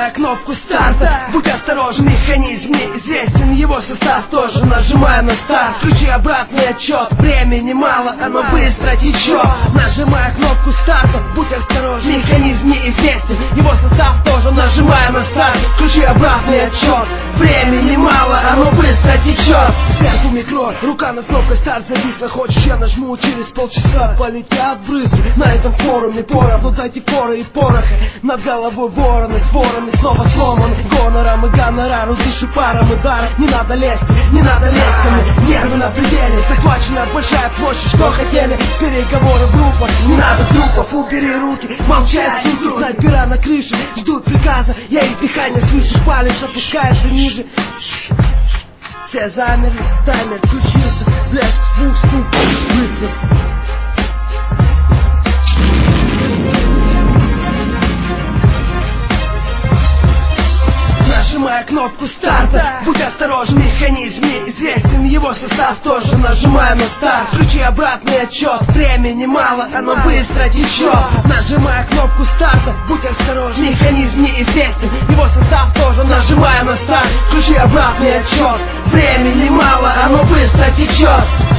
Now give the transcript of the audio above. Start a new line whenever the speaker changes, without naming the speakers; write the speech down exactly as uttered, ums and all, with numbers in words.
Нажимая кнопку старта, будь осторожен, механизм неизвестен, его состав тоже. Нажимая на старт, включи обратный отчет, времени мало, оно быстро течет. Нажимая кнопку старта, будь осторожен, механизм неизвестен, его состав тоже. Нажимая на старт, включи обратный отчет, времени мало, оно быстро течет. Сверху микро, рука над кнопкой старт зависла. Хочешь, я нажму, через полчаса полетят брызги. На этом форуме поровну дайте форы и пороха. Над головой вороны с ворами снова сломаны. Гонором и гонорару, дыши паром и даром. Не надо лезть, не надо лезть ко мне. Нервы на пределе, захвачена большая площадь. Что хотели? Переговоры в группах. Не надо трупов, убери руки. Молчать суки, снайпера на крыше ждут приказа. Я их дыхание слышишь, палец опускается ниже. Все замерли, таймер включился. Блеск, звук, стук, выстрел. Нажимая кнопку старта, будь осторожен, механизм неизвестен, его состав тоже. Нажимая на старт, включи обратный отчет, времени мало, оно быстро течет. Нажимая кнопку старта, будь осторожен, механизм неизвестен, его состав тоже. Нажимая на старт, включи обратный отчет, времени мало, оно быстро течет.